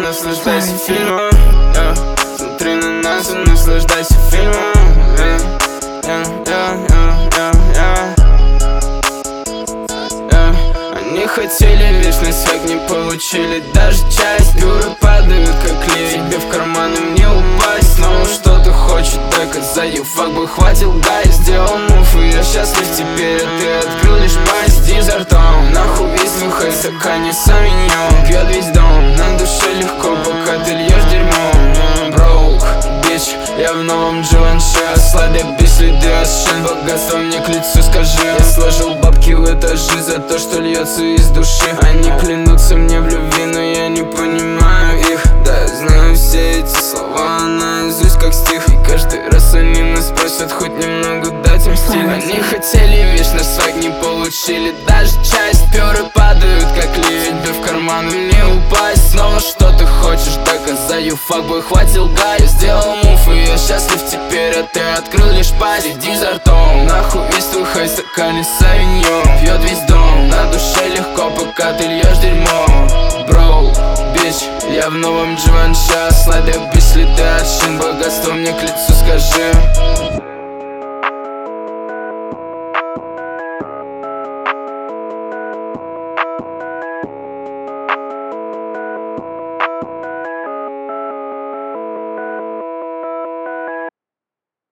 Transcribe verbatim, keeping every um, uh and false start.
наслаждайся фильмом, yeah. Смотри на нас и наслаждайся фильмом, yeah. Yeah, yeah, yeah, yeah, yeah. Yeah. Они хотели вечность, как не получили даже часть. Дюры падают как ливень, тебе в карманы мне упасть. Снова что-то хочет доказать, you fuck бы хватил гай. Сделал мув и я счастлив теперь, а ты открыл лишь пасть. Дизертом, нахуй весь твой хейт, стакане саминьон. Пьет весь дом, на душе легко, пока ты льешь дерьмо. Броук, бич, я в новом Дживанши. Ослабя без следы ошибок, богатство мне к лицу скажи. Я сложил бабки в этажи за то, что льется из души. Они клянутся мне в любви, но я не понимаю их. Да, я знаю все эти слова наизусть как стих. И каждый раз они нас просят хоть немного дать им стиль. Они хотели вечность, свайк не получили даже часть. Перы падают как ливень, тебе в карман мне упасть. Снова что ты хочешь доказать, you fuck бы хватил гай. Сделал мув и я счастлив теперь, а ты открыл лишь пасть. Иди за ртом, нахуй весь твой хай, стакане савиньон. Пьет весь дом, на душе легко, пока ты льешь дерьмо. Броу, бич, я в новом Дживанши. Ослабя без следы от шин, богатство мне к лицу скажи.